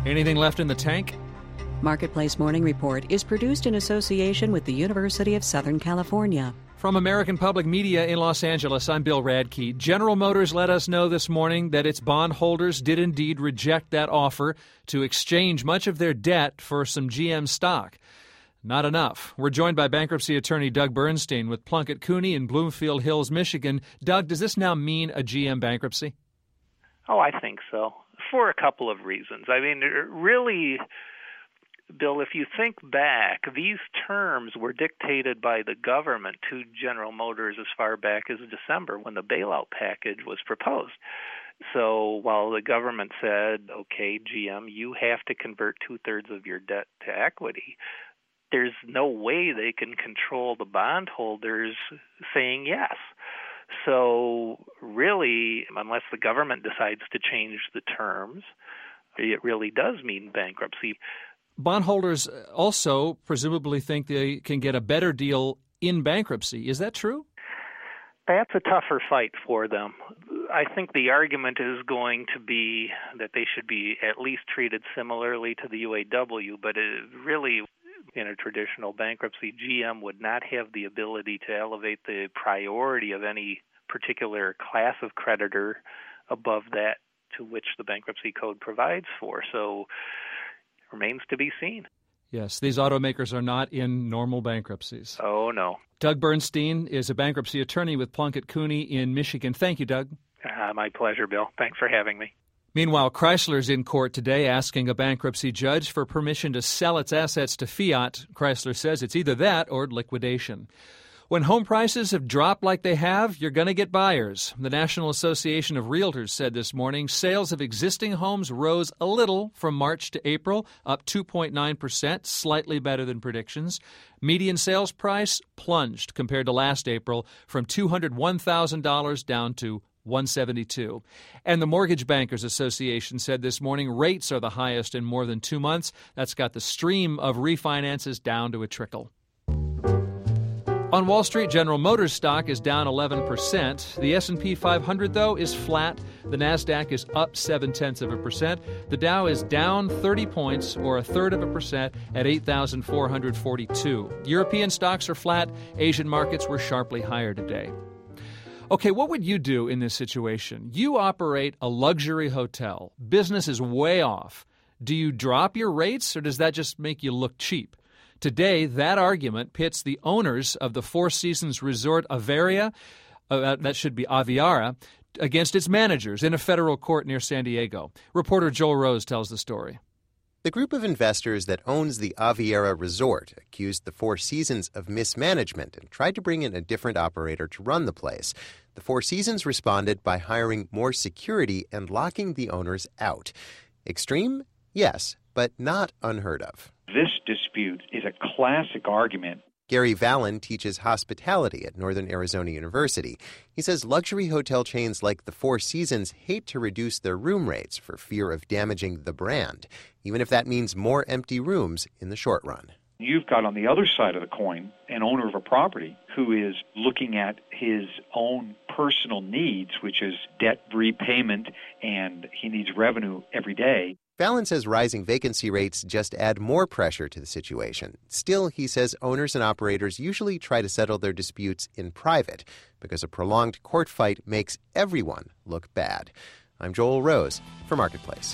Anything left in the tank? Marketplace Morning Report is produced in association with the University of Southern California. From American Public Media in Los Angeles, I'm Bill Radke. General Motors let us know this morning that its bondholders did indeed reject that offer to exchange much of their debt for some GM stock. Not enough. We're joined by bankruptcy attorney Doug Bernstein with Plunkett Cooney in Bloomfield Hills, Michigan. Doug, does this now mean a GM bankruptcy? Oh, I think so, for a couple of reasons. I mean, really, Bill, if you think back, these terms were dictated by the government to General Motors as far back as December when the bailout package was proposed. So while the government said, okay, GM, you have to convert two-thirds of your debt to equity, there's no way they can control the bondholders saying yes. So really, unless the government decides to change the terms, it really does mean bankruptcy. Bondholders also presumably think they can get a better deal in bankruptcy. Is that true? That's a tougher fight for them. I think the argument is going to be that they should be at least treated similarly to the UAW, but really, in a traditional bankruptcy, GM would not have the ability to elevate the priority of any particular class of creditor above that to which the bankruptcy code provides for. So remains to be seen. Yes, these automakers are not in normal bankruptcies. Oh, no. Doug Bernstein is a bankruptcy attorney with Plunkett Cooney in Michigan. Thank you, Doug. My pleasure, Bill. Thanks for having me. Meanwhile, Chrysler's in court today asking a bankruptcy judge for permission to sell its assets to Fiat. Chrysler says it's either that or liquidation. When home prices have dropped like they have, you're going to get buyers. The National Association of Realtors said this morning sales of existing homes rose a little from March to April, up 2.9%, slightly better than predictions. Median sales price plunged compared to last April from $201,000 down to $172,000. And the Mortgage Bankers Association said this morning rates are the highest in more than 2 months. That's got the stream of refinances down to a trickle. On Wall Street, General Motors stock is down 11%. The S&P 500, though, is flat. The Nasdaq is up 0.7%. The Dow is down 30 points, or 1/3% at 8,442. European stocks are flat. Asian markets were sharply higher today. Okay, what would you do in this situation? You operate a luxury hotel. Business is way off. Do you drop your rates, or does that just make you look cheap? Today, that argument pits the owners of the Four Seasons Resort Aviara, that should be Aviara, against its managers in a federal court near San Diego. Reporter Joel Rose tells the story. The group of investors that owns the Aviara Resort accused the Four Seasons of mismanagement and tried to bring in a different operator to run the place. The Four Seasons responded by hiring more security and locking the owners out. Extreme? Yes, but not unheard of. This dispute is a classic argument. Gary Vallon teaches hospitality at Northern Arizona University. He says luxury hotel chains like the Four Seasons hate to reduce their room rates for fear of damaging the brand, even if that means more empty rooms in the short run. You've got on the other side of the coin an owner of a property who is looking at his own personal needs, which is debt repayment, and he needs revenue every day. Fallon says rising vacancy rates just add more pressure to the situation. Still, he says owners and operators usually try to settle their disputes in private because a prolonged court fight makes everyone look bad. I'm Joel Rose for Marketplace.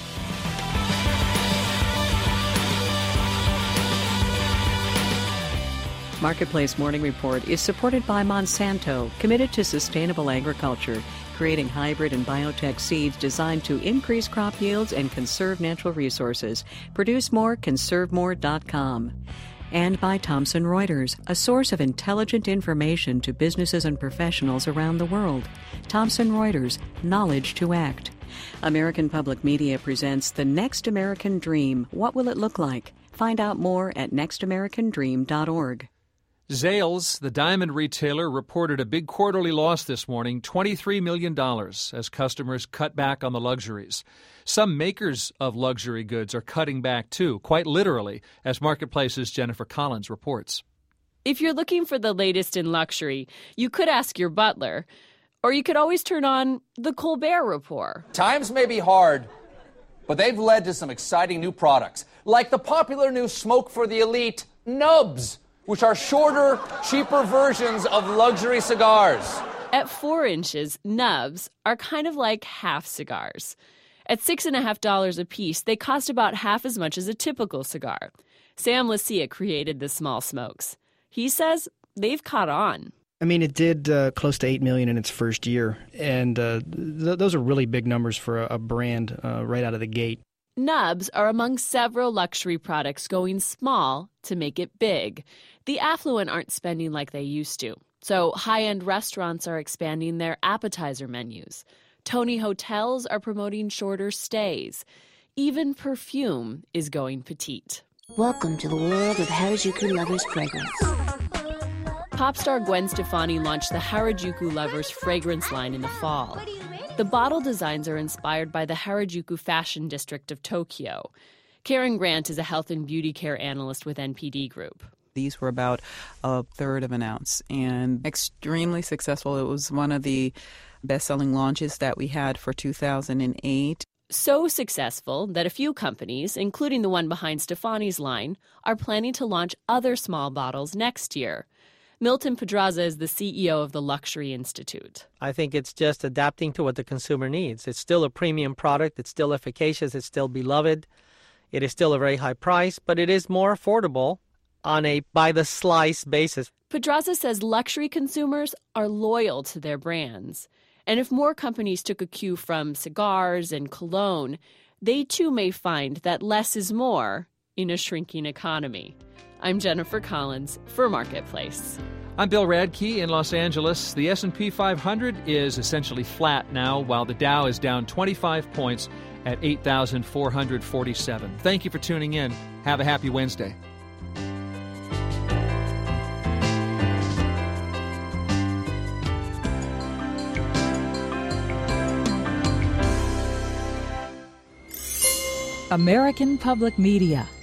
Marketplace Morning Report is supported by Monsanto, committed to sustainable agriculture, creating hybrid and biotech seeds designed to increase crop yields and conserve natural resources. Produce more, conservemore.com. And by Thomson Reuters, a source of intelligent information to businesses and professionals around the world. Thomson Reuters, knowledge to act. American Public Media presents The Next American Dream. What will it look like? Find out more at nextamericandream.org. Zales, the diamond retailer, reported a big quarterly loss this morning, $23 million, as customers cut back on the luxuries. Some makers of luxury goods are cutting back, too, quite literally, as Marketplace's Jennifer Collins reports. If you're looking for the latest in luxury, you could ask your butler, or you could always turn on the Colbert Report. Times may be hard, but they've led to some exciting new products, like the popular new Smoke for the Elite Nubs, which are shorter, cheaper versions of luxury cigars. At 4 inches, Nubs are kind of like half cigars. At $6.50 a piece, they cost about half as much as a typical cigar. Sam Lucia created the small smokes. He says they've caught on. I mean, it did close to $8 million in its first year, and those are really big numbers for a brand right out of the gate. Nubs are among several luxury products going small to make it big. The affluent aren't spending like they used to, so high-end restaurants are expanding their appetizer menus. Tony hotels are promoting shorter stays. Even perfume is going petite. Welcome to the world of Harajuku Lovers fragrance. Pop star Gwen Stefani launched the Harajuku Lovers fragrance line in the fall. The bottle designs are inspired by the Harajuku fashion district of Tokyo. Karen Grant is a health and beauty care analyst with NPD Group. These were about 1/3 of an ounce and extremely successful. It was one of the best-selling launches that we had for 2008. So successful that a few companies, including the one behind Stefani's line, are planning to launch other small bottles next year. Milton Pedraza is the CEO of the Luxury Institute. I think it's just adapting to what the consumer needs. It's still a premium product. It's still efficacious. It's still beloved. It is still a very high price, but it is more affordable on a by-the-slice basis. Pedraza says luxury consumers are loyal to their brands. And if more companies took a cue from cigars and cologne, they too may find that less is more in a shrinking economy. I'm Jennifer Collins for Marketplace. I'm Bill Radke in Los Angeles. The S&P 500 is essentially flat now, while the Dow is down 25 points at 8,447. Thank you for tuning in. Have a happy Wednesday. American Public Media